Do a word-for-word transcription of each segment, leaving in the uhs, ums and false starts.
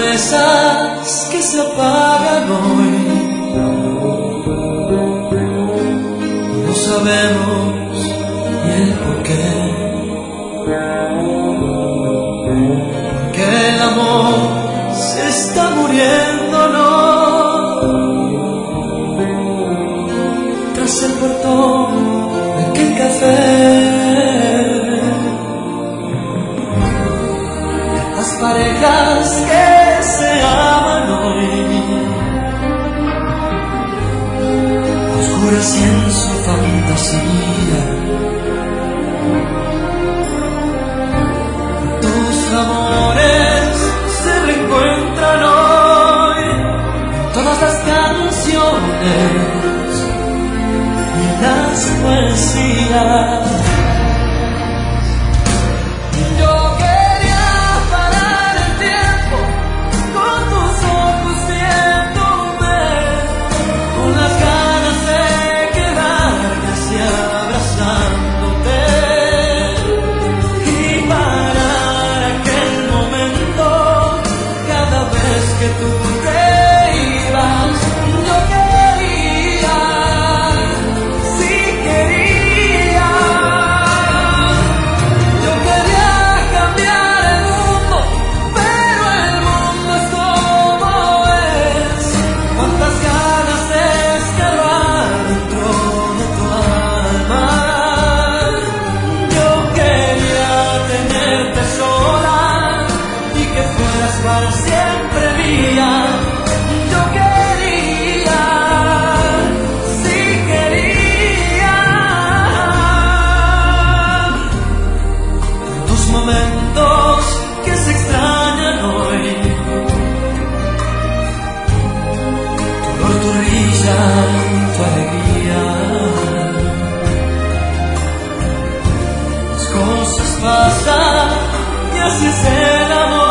esas que se apagan hoy. No sabemos ni el porqué, porque el amor se está muriendo, ¿no? Tras el portón de aquel café, las parejas que se aman hoy, oscuras y en su fantasía, tus amores se reencuentran hoy en todas las canciones y las poesías. Que tú te ibas, yo quería, sí quería, yo quería cambiar el mundo, pero el mundo es como es. Cuántas ganas de escarbar dentro de tu alma. Yo quería tenerte sola y que fueras para siempre mía. Yo quería, sí quería, tus momentos que se extrañan hoy, tu dolor, tu risa, tu alegría. Las cosas pasan y así es el amor.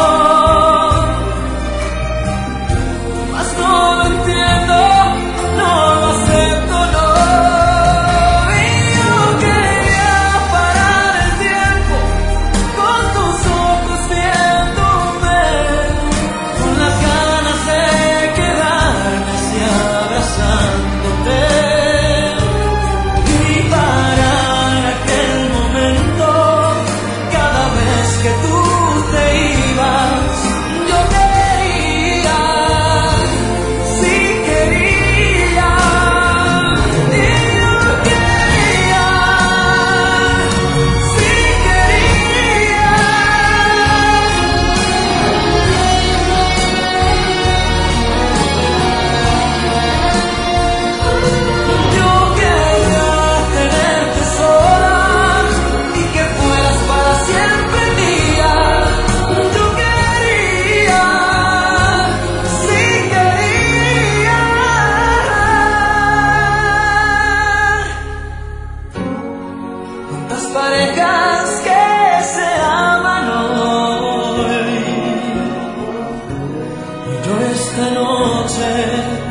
Las parejas que se aman hoy, y yo esta noche